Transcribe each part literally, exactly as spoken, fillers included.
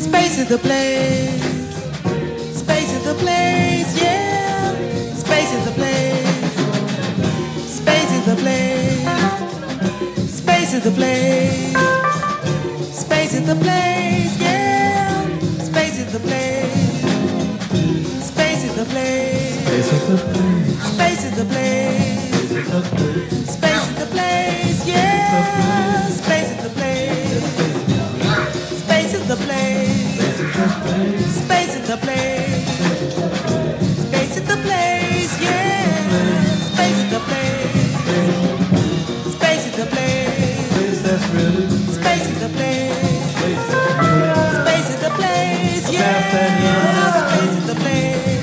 Space is the place. Space is the place, yeah. Space is the place. Space is the place. Space is the place. Space is the place, yeah. Space is the place. Space is the place. Space is the place. Space is the place. Space is the place, yeah. Space is the place. Space is the place. Space is the place. Space is the place, yeah. Space is the place. Space is the place. Space is the place. Space is the place, yeah. Space is the place.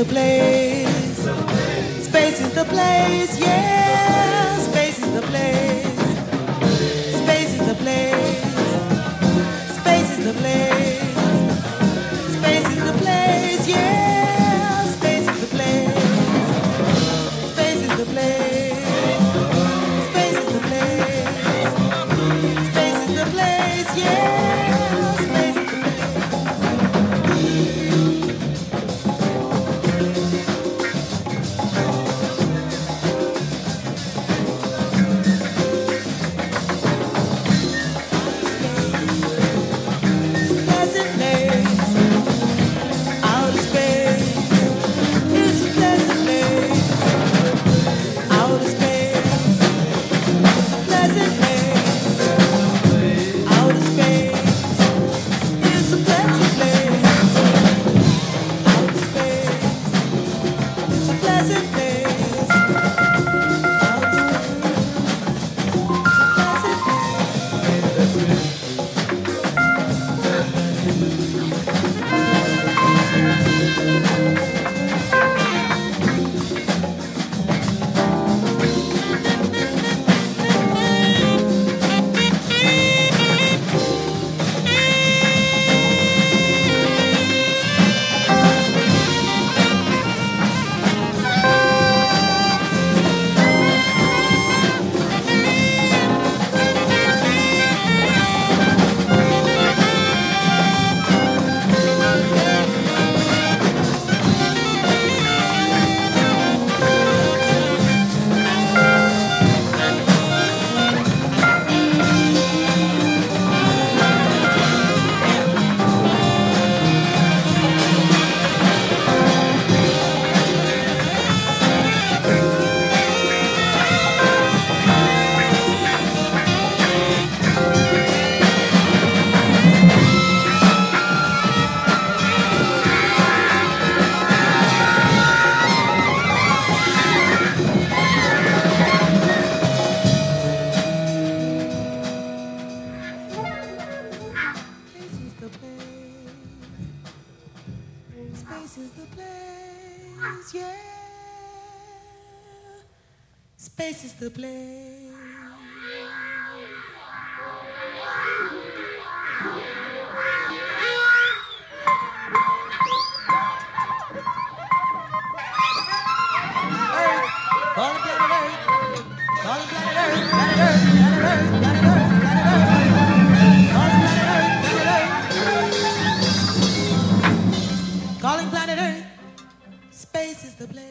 the place. Space is the place, yeah. Space is the place. Space is the place. Space is the place. Space is the place, yeah. Space is the place. Space is the place. Space is the place. Space is the place, yeah. Space is the place. Space is the place. Calling planet Earth, space is the place.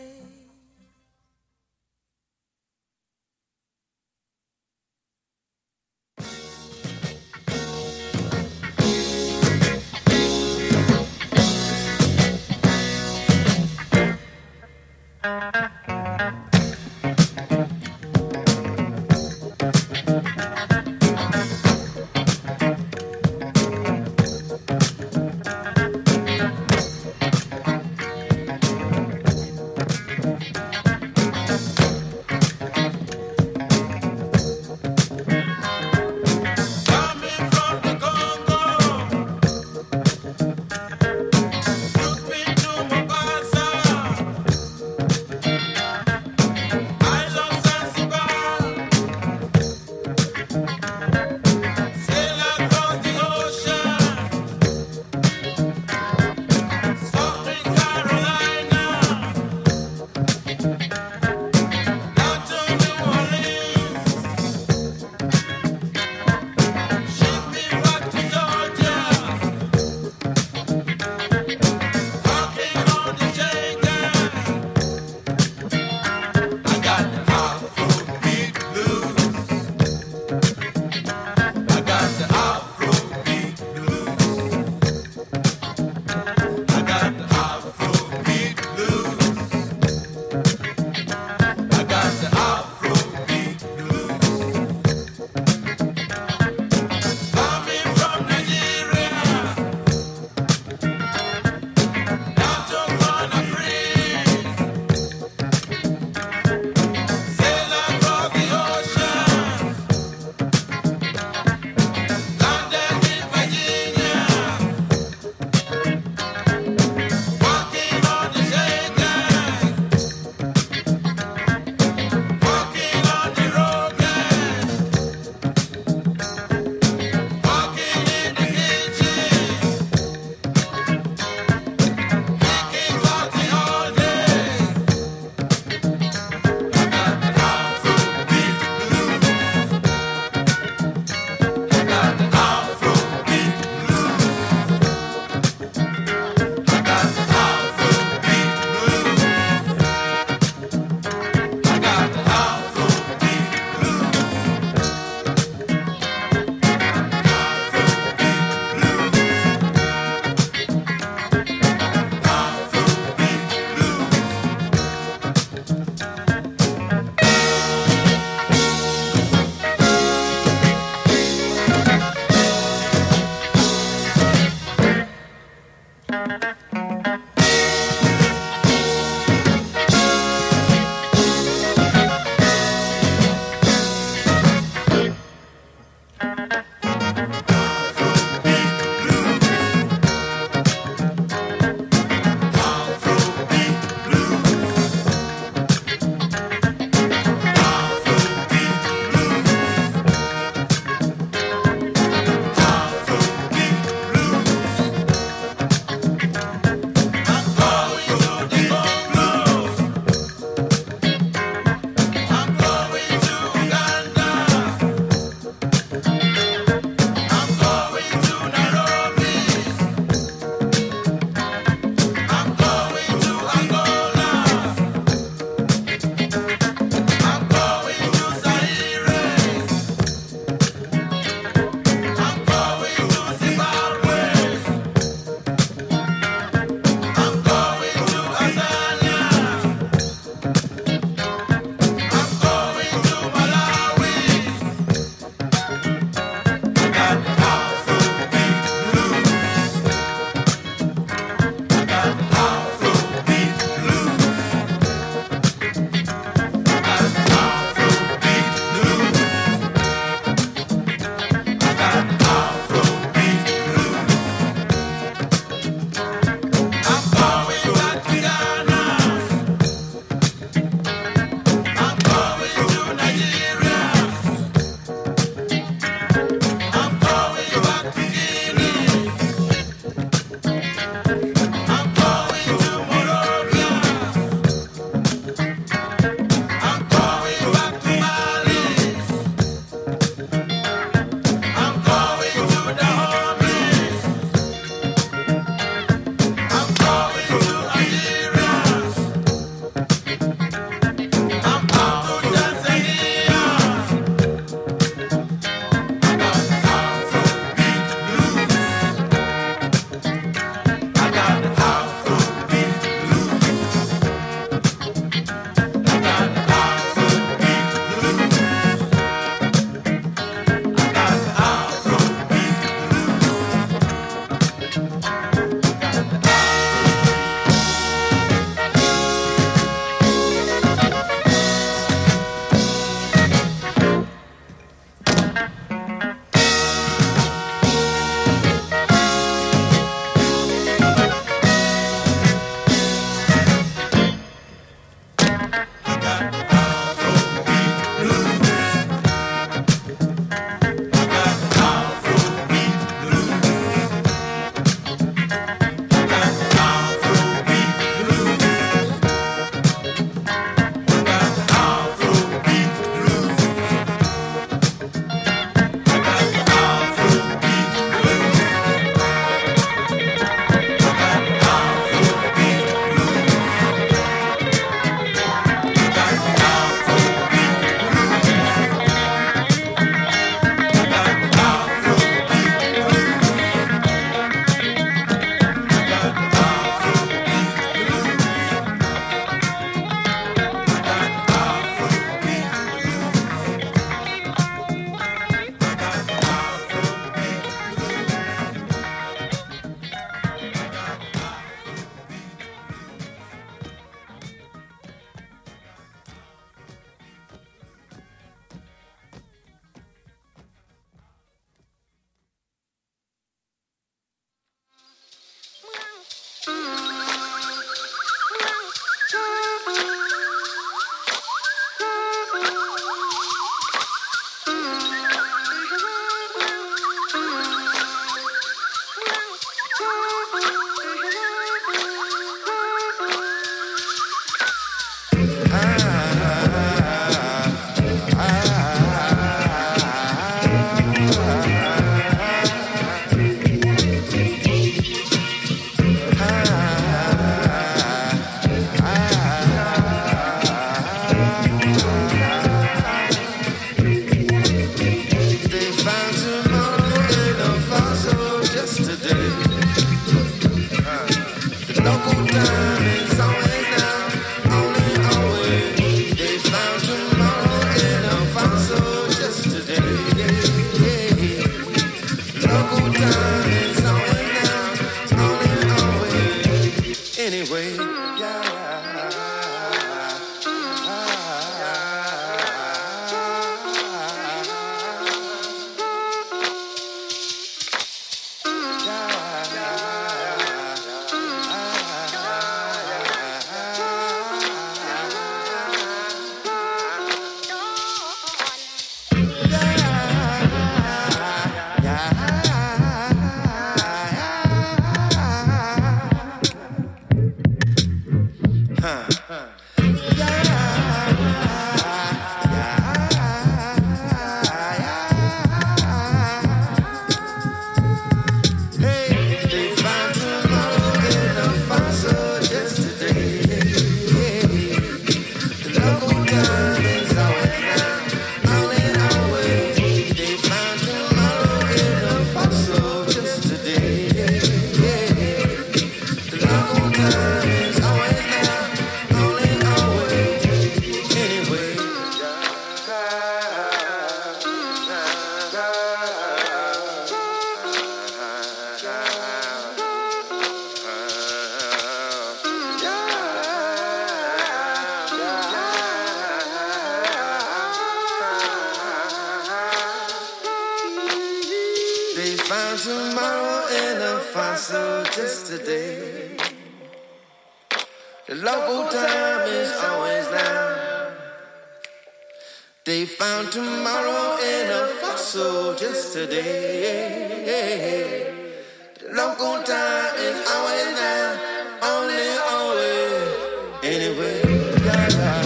found tomorrow in a fossil just today. The local time is always now. They found tomorrow in a fossil just today. The local time is always now. Only, always, anyway. Yeah, yeah.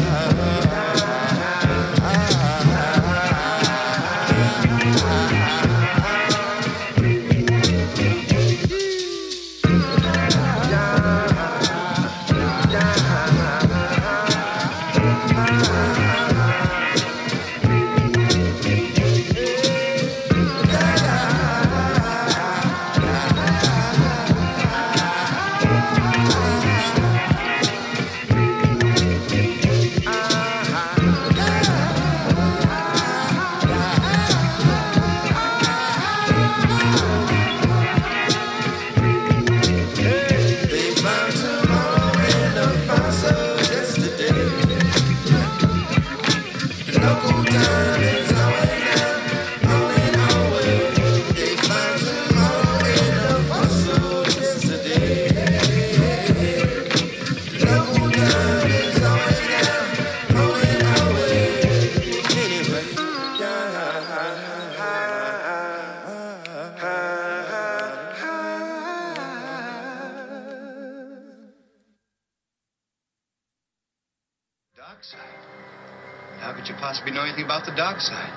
How could you possibly know anything about the dark side?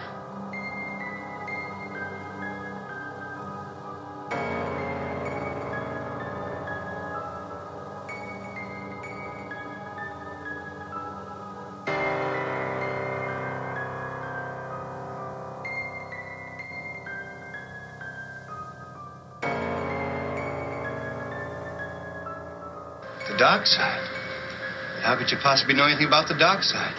The dark side? How could you possibly know anything about the dark side?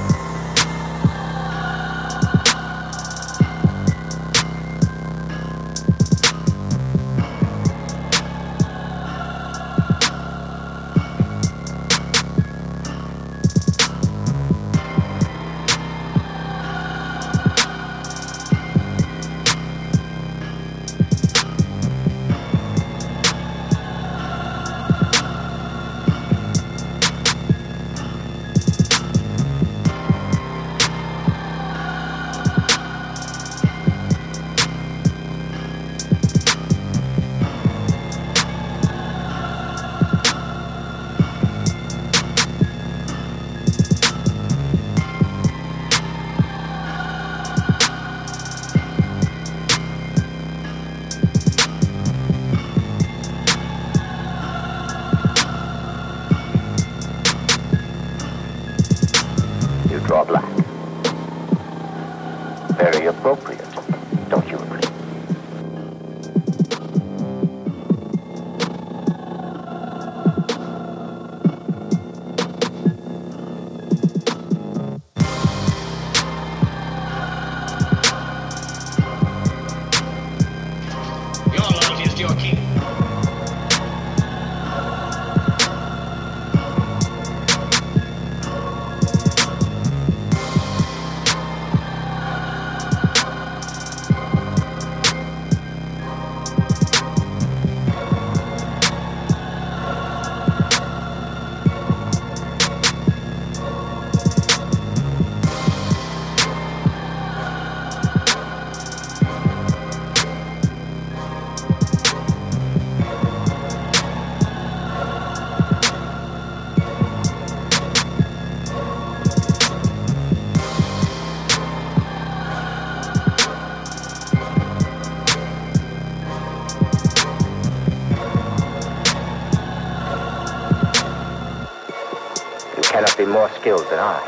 More skilled than I.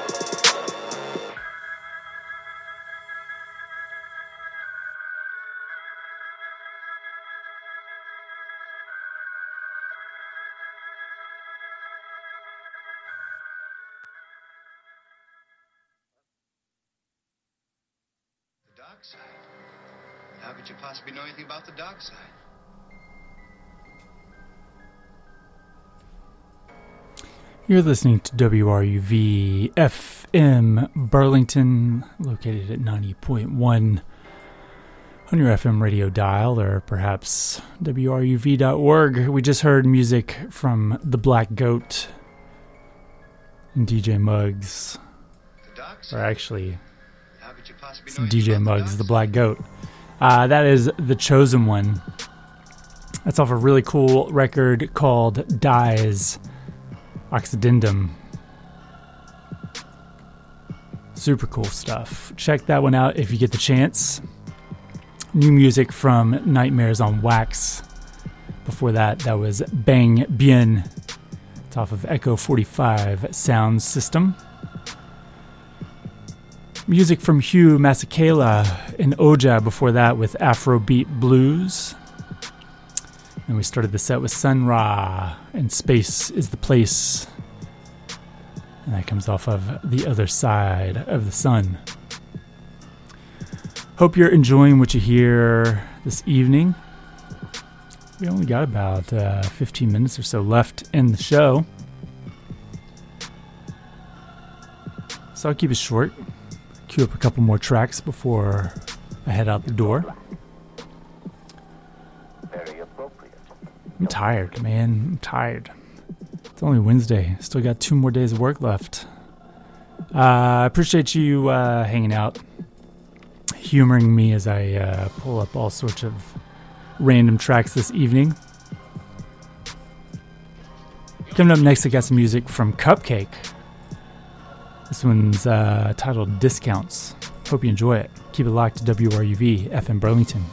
The dark side? How could you possibly know anything about the dark side? You're listening to W R U V F M Burlington, located at ninety point one on your F M radio dial, or perhaps W R U V dot org. We just heard music from The Black Goat and D J Muggs. Or actually, it's D J Muggs, The Black Goat. Uh, that is The Chosen One. That's off a really cool record called Dies Occidendum. Super cool stuff. Check that one out if you get the chance. New music from Nightmares on Wax. Before that, that was Bang Bien. It's off of Echo forty-five Sound System. Music from Hugh Masekela and Oja before that with Afrobeat Blues. And we started the set with Sun Ra and Space is the Place. And that comes off of The Other Side of the Sun. Hope you're enjoying what you hear this evening. We only got about uh, fifteen minutes or so left in the show. So I'll keep it short. Cue up a couple more tracks before I head out the door. Very appropriate. I'm tired, man. I'm tired. It's only Wednesday. Still got two more days of work left. Uh, I appreciate you uh, hanging out, humoring me as I uh, pull up all sorts of random tracks this evening. Coming up next, I got some music from Cupcake. This one's uh, titled Discounts. Hope you enjoy it. Keep it locked to W R U V F M Burlington.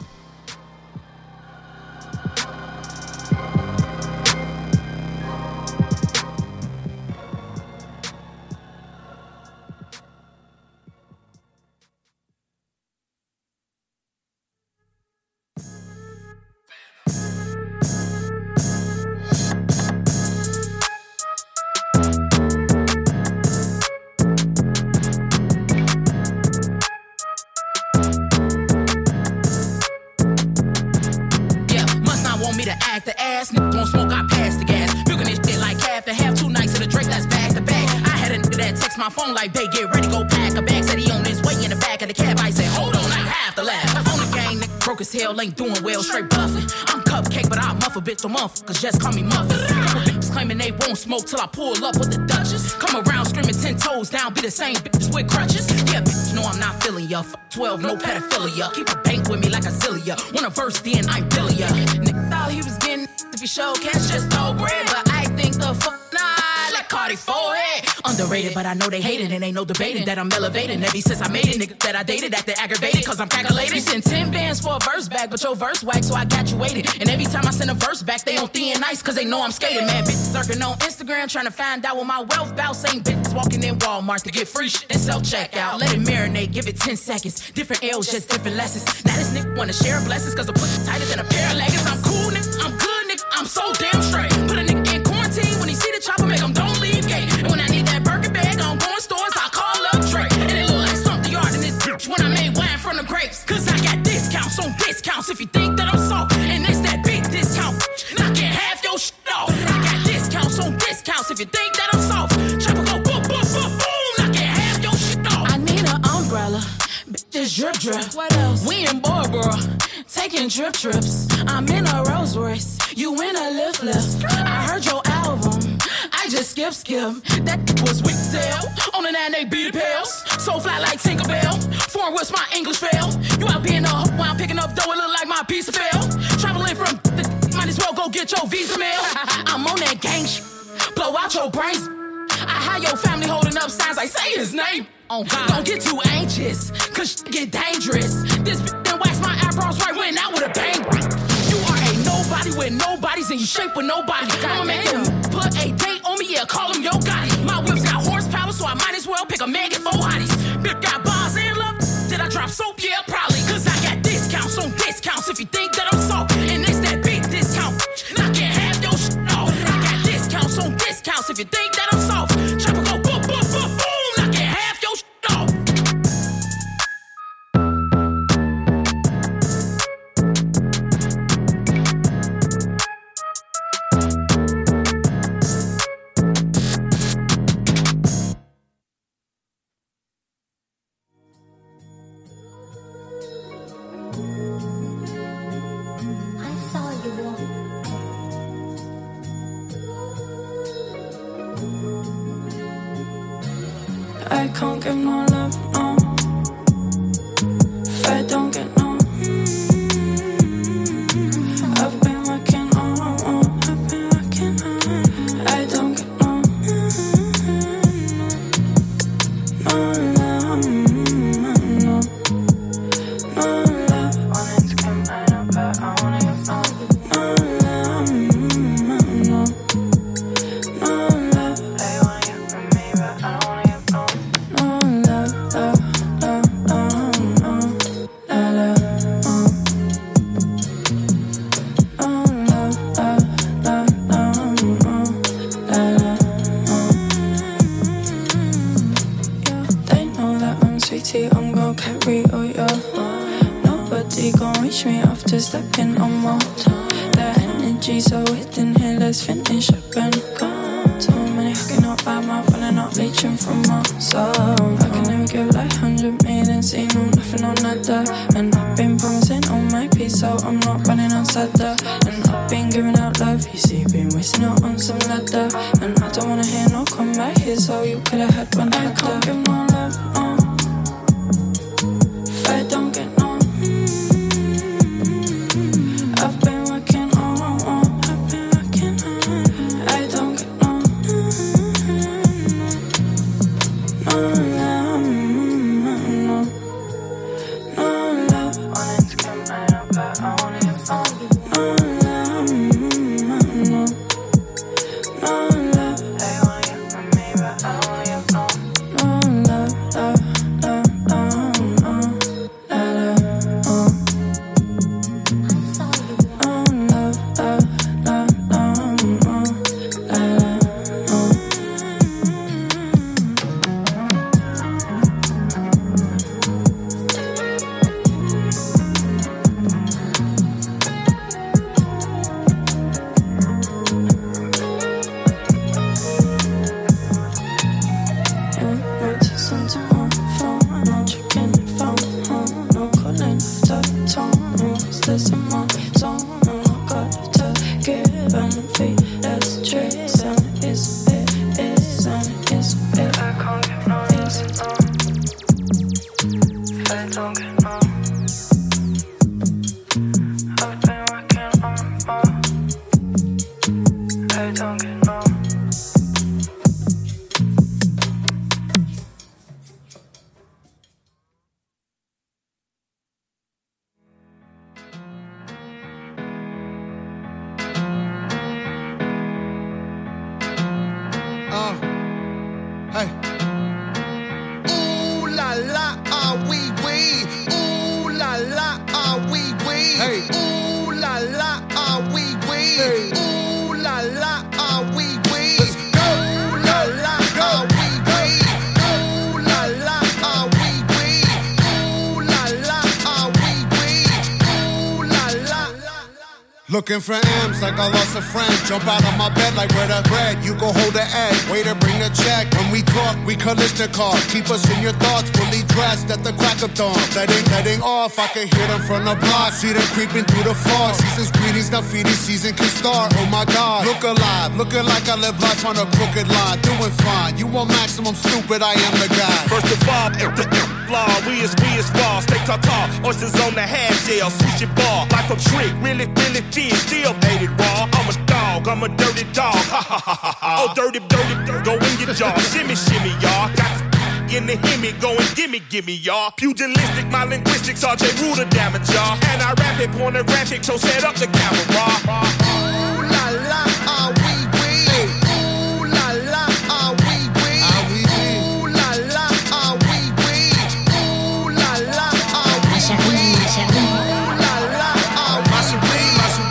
Ain't doing well, straight bluffing. I'm Cupcake, but I'll muff a bitch, so motherfuckers just call me Muffin. Couple bitches claiming they won't smoke till I pull up with the Duchess. Come around screaming ten toes down, be the same bitches with crutches. Yeah, bitch, no, I'm not feeling ya. Fuck twelve, no pedophilia. Keep a bank with me like a zillia. Want a verse, then I'm billing ya. Nigga thought he was getting if he showed cash, just no bread. But I think the fuck nah, like Cardi forehead. Underrated, but I know they hate it, and ain't no debating that I'm elevating. Ever since I made it, nigga that I dated, acting aggravated, cause I'm calculated. You send ten bands for a verse back, but your verse whack, so I got you waited. And every time I send a verse back, they on thin nice, cause they know I'm skating. Man, bitches lurking on Instagram, trying to find out what my wealth bout. Same bitches walking in Walmart to get free shit and self-checkout. Let it marinate, give it ten seconds. Different L's, just different lessons. Now this nigga wanna share blessings, cause I put it tighter than a pair of leggings. I'm cool, nigga, I'm good, nigga, I'm so damn straight. Put a nigga in quarantine, when he see the chopper, make him don't leave gate. And when I need that Birkin bag, I'm going stores, I call up Drake. And it look like something yard in this bitch when I made wine from the grapes. Cause I got discounts on discounts if you think that I'm soft. And it's that big discount, knocking half your shit off. I got discounts on discounts if you think that I'm soft. Chopper go boom, boom, boom, boom, knocking half your shit off. I need an umbrella, bitches drip drip. What else? We in Barbara, taking trip trips. I'm in a Rolls Royce, you in a lift lift. I heard your album, I just skip skip. That was Wicktail, on the nine they beat the pills. So fly like Tinkerbell, foreign what's my English fail. You out being a hoe while I'm picking up dough, it look like my piece of fail. Traveling from the, might as well go get your visa mail. I'm on that gang shit, blow out your brains. I had your family holding up signs like say his name. Oh God. Don't get too anxious, cause shit get dangerous. This bitch done wax my eyebrows right, went out with a bang. You are a nobody with nobodies and you shape with nobody. I'ma make you put a date on me, yeah, call him yo Gotti. My whip's got horsepower, so I might as well pick a man, get four hotties. Bitch got bars and love, did I drop soap? Yeah, probably. Cause I got discounts on discounts if you think that I'm soft. And it's that big discount, knocking half your shit off. I got discounts on discounts if you think that I'm soft. Chopper go boom, boom, boom, boom, knocking half your shit off. I can't give no love, no. If I don't get no. I've been working on, on, I've been working on. I don't get no. No love, no. No love. Wanting to get mine up, but I wanna get no. No love, no. No love. They wanna get from me, but I don't wanna get no. No love, love, love, love, no. La la, oh. No love, love, love, love, oh. La la, oh. Yeah, they know that I'm sweetie, I'm gon' carry, oh yeah. Nobody gon' reach me after stepping on my toe. That energy so within here, let's finish up and go. Too many hooking up by my falling out, leeching from my soul. I can never give like hundred million, see no nothing on nada. And I've been promising all my peace, so I'm not running outside that. And I've been giving out love, you see, been wasting out on some ladder. And I don't wanna hear no come back here, so you could've had one. I can't give no love, no. If I don't get no. I've been working on, on, I've been working on. I don't get no. No love, no. No love. Wanting to get mine up, but I wanna get no. No love, no. No love. They wanna get from me, but I don't wanna get no. No love, love, love, love, oh. La la, oh. Oh, love, love, love, love, oh. La la, oh. Yeah, no text onto my phone, no checking the phone, oh, no calling after tone, no stress in my zone, no, I got to give and feed, that's the trace, and it's it, it's, and it's it. I can't get no yes, no. If I don't get no. I've been working on, oh. I don't get no. Uh, hey. Ooh la la, ah wee wee. Ooh la la, ah wee wee. Hey. Ooh la la, ah wee wee. Hey. Ooh la la, ah wee wee. Let's go. Ooh la la, ah wee wee. Ooh la la, ah wee wee. Ooh la la, ah wee wee. Ooh la la. Looking for M's like I lost a friend. Jump out of my bed like where the bread. You go hold the egg. Waiter bring the check. When we talk, we Kalishnikov. Keep us in your thoughts, fully dressed at the crack of dawn. Letting, letting off, I can hear them from the block. See them creeping through the fog. Season's greetings, now feeding season can start. Oh my God, look alive, looking like I live life on a crooked line. Doing fine, you want maximum stupid, I am the guy. First of all, if the flaw, we is, we is raw. Steak tartare, oysters on the half shell, sushi bar. Life a trick, really, really fish, still made it raw. I'm a dog, I'm a dirty dog, ha ha ha ha ha. Oh, dirty, dirty, dirty, go in your jaw. Shimmy, shimmy, y'all. Got the in the hemi, going gimme, gimme, y'all. Pugilistic, my linguistics, R J Ruder damage, y'all. And I rap it, pornographic, so set up the camera. Ooh la la, ah wee wee. Ooh la la, ah wee wee. Ooh la la, ah wee wee. Ooh la la, ah wee wee. Ooh la la, ah wee wee.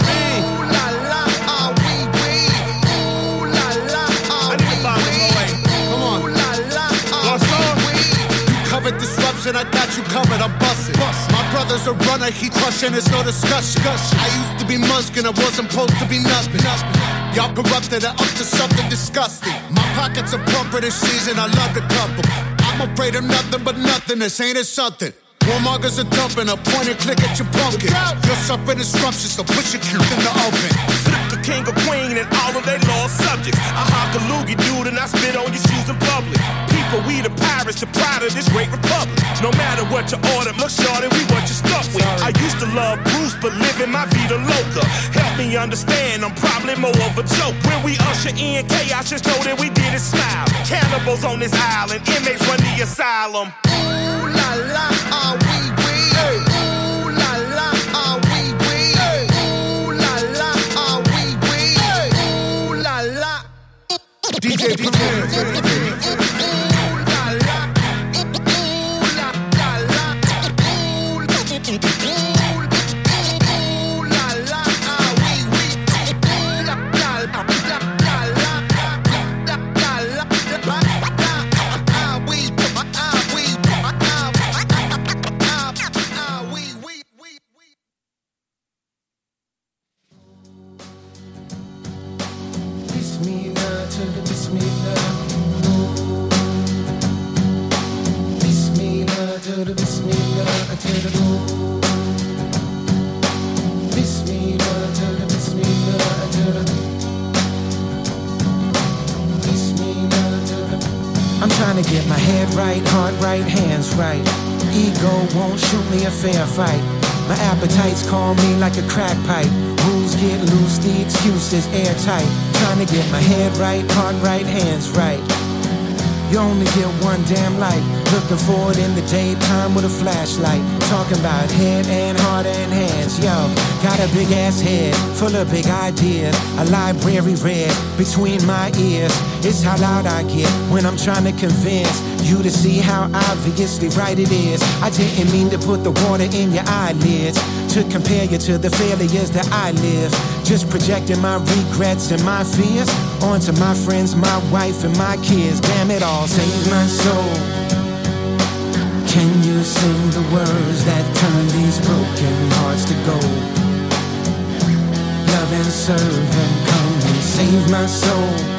Ooh la la, ah wee wee. Ooh la la, ah wee wee. Come on. Ooh la la, ah wee wee. You covered disruption, I got you covered, I'm busted. My brother's a runner, he crushing, there's no discussion. I used to be Munchkin, I wasn't supposed to be nothing. Y'all corrupted and up to something disgusting. My pockets are plumper this season, I love the couple. I'm afraid of nothing but nothing, this ain't it something. Warmongers are dumping, a point and click at your pumpkin. You're suffering disruption, so put your cube in the oven. Flip the king or queen and all of their lost subjects. I hawk a loogie dude and I spit on your shoes in public. People but we the pirates, the pride of this great republic. No matter what you order, look shorty, we what you stuck with. I used to love Bruce, but living my vida loca. Help me understand, I'm probably more of a joke. When we usher in chaos, just know that we did it smile. Cannibals on this island, inmates run the asylum. Ooh la la, ah wee wee. Ooh la la, ah wee wee. Ooh la la, ah wee wee. Ooh la la. D J, D J. I'm trying to get my head right, heart right, hands right. Ego won't shoot me a fair fight. My appetites call me like a crack pipe. Rules get loose, the excuses airtight. Trying to get my head right, heart right, hands right. You only get one damn life. Looking forward in the daytime with a flashlight. Talking about head and heart and hands. Yo, got a big ass head full of big ideas. A library read between my ears. It's how loud I get when I'm trying to convince you to see how obviously right it is. I didn't mean to put the water in your eyelids, to compare you to the failures that I live. Just projecting my regrets and my fears onto my friends, my wife, and my kids. Damn it all, save my soul. Can you sing the words that turn these broken hearts to gold? Love and serve and come and save my soul.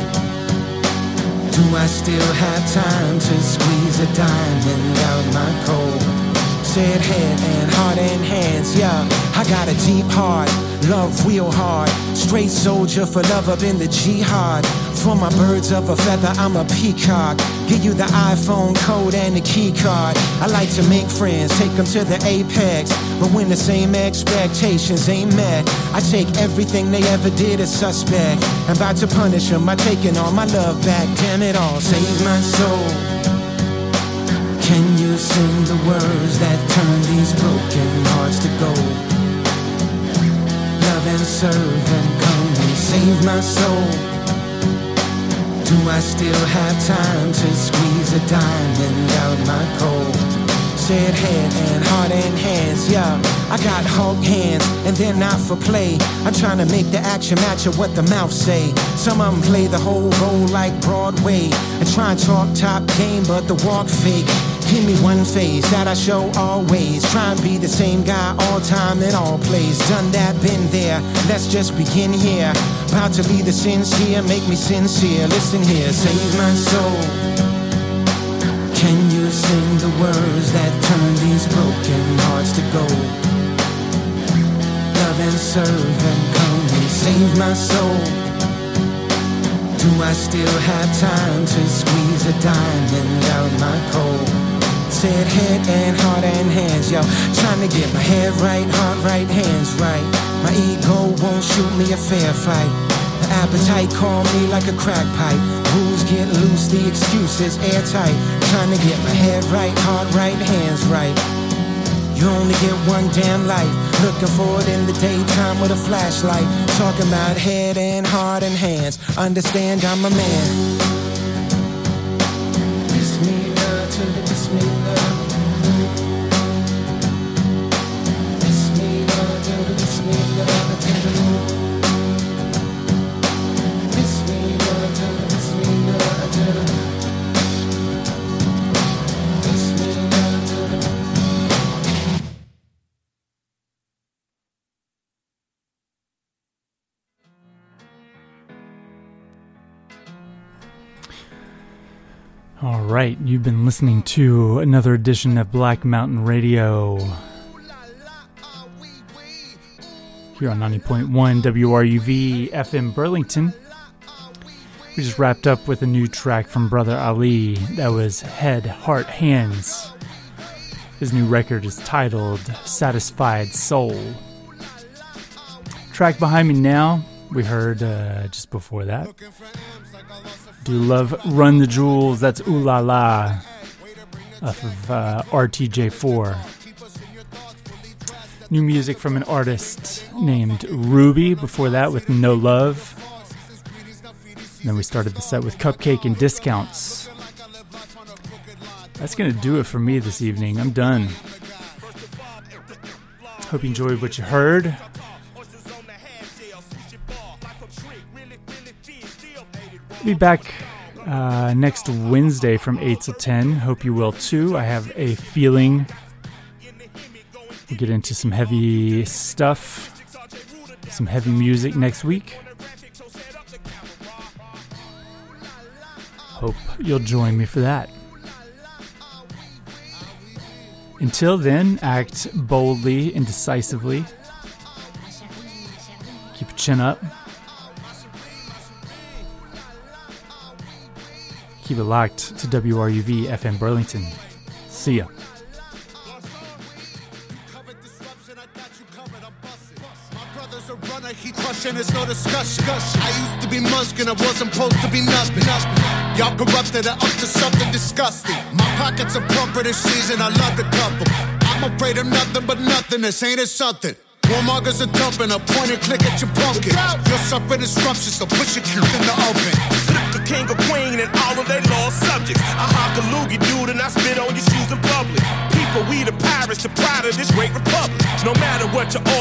Do I still have time to squeeze a diamond out my cold? Said head and heart and hands, yeah. I got a deep heart, love real hard. Straight soldier for love up in the jihad. For my birds of a feather, I'm a peacock. Give you the iPhone code and the key card. I like to make friends, take them to the apex. But when the same expectations ain't met, I take everything they ever did as suspect. I'm about to punish them by taking all my love back. Damn it all, save my soul. Can you sing the words that turn these broken hearts to gold? Love and serve and come and save my soul. Do I still have time to squeeze a diamond out my cold? Said head and heart and hands, yeah. I got Hulk hands and they're not for play. I'm trying to make the action match of what the mouth say. Some of them play the whole role like Broadway and try and talk top game but the walk fake. Give me one phase that I show always. Try and be the same guy all time in all plays. Done that, been there, let's just begin here. About to be the sincere, make me sincere. Listen here, save my soul. Can you sing the words that turn these broken hearts to gold? Love and serve and come and save my soul. Do I still have time to squeeze a diamond out my cold? Said head and heart and hands, yo. Trying to get my head right, heart right, hands right. My ego won't shoot me a fair fight. The appetite call me like a crack pipe. Rules get loose, the excuses airtight. Trying to get my head right, heart right, hands right. You only get one damn life. Looking forward in the daytime with a flashlight. Talking about head and heart and hands. Understand I'm a man. Bismillah to the Bismillah. Bismillah to the Bismillah to the Bismillah to the Bismillah to the Bismillah to the. All right, you've been listening to another edition of Black Mountain Radio here on ninety point one W R U V F M Burlington. We just wrapped up with a new track from Brother Ali. That was Head, Heart, Hands. His new record is titled Satisfied Soul. Track behind me now, we heard uh, just before that. Do love Run the Jewels, that's Ooh La La off of uh, R T J four. New music from an artist named Ruby before that with No Love. And then we started the set with Cupcake and Discounts. That's going to do it for me this evening. I'm done. Hope you enjoyed what you heard. I'll be back uh, next Wednesday from eight till ten. Hope you will too. I have a feeling we'll get into some heavy stuff, some heavy music next week. Hope you'll join me for that. Until then, act boldly and decisively. Keep your chin up. Keep it locked to W R U V F M Burlington. See ya. He crushing, it's no discussion. I used to be munchkin, I wasn't supposed to be nothing. Y'all corrupted and up to something disgusting. My pockets are plumper this season, I love the couple. I'm afraid of nothing but nothingness, ain't it something? Warmongers are dumping, a point and click at your pumpkin. You're suffering instructions, so put your cube in the oven. Flip the king or queen and all of their lost subjects. I hawk a loogie dude and I spit on your shoes in public. People, we the pirates, the pride of this great republic. No matter what your